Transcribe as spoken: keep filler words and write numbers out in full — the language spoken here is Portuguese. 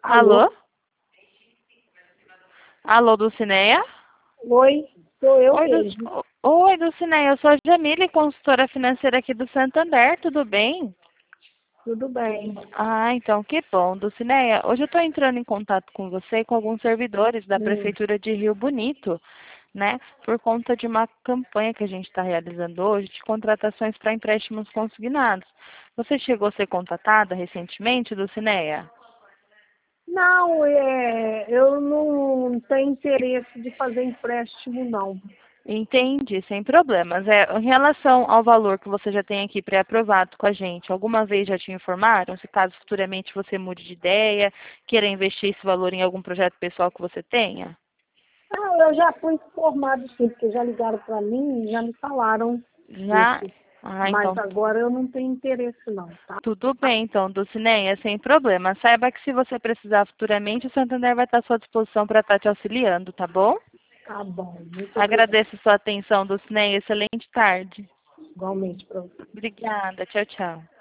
Alô? Alô? Alô, Dulcineia? Oi, sou eu Oi, mesmo. Dulc... Oi, Dulcineia, eu sou a Jamile, consultora financeira aqui do Santander, tudo bem? Tudo bem. Ah, então que bom. Dulcineia, hoje eu estou entrando em contato com você e com alguns servidores da Hum. Prefeitura de Rio Bonito, né? Por conta de uma campanha que a gente está realizando hoje de contratações para empréstimos consignados. Você chegou a ser contatada recentemente, Dulcineia? Não, é, eu não tenho interesse de fazer empréstimo, não. Entendi, sem problemas. É, em relação ao valor que você já tem aqui pré-aprovado com a gente, alguma vez já te informaram? Se caso futuramente você mude de ideia, queira investir esse valor em algum projeto pessoal que você tenha? Ah, eu já fui informado sim, porque já ligaram para mim e já me falaram Já? isso. Ah, Mas então agora eu não tenho interesse, não, tá? tudo bem, então, Dulcineia, sem problema. Saiba que se você precisar futuramente, o Santander vai estar à sua disposição para estar te auxiliando, tá bom? Tá bom, muito obrigada. Agradeço sua atenção, Dulcineia. Excelente tarde. Igualmente para você. Obrigada. Tchau, tchau.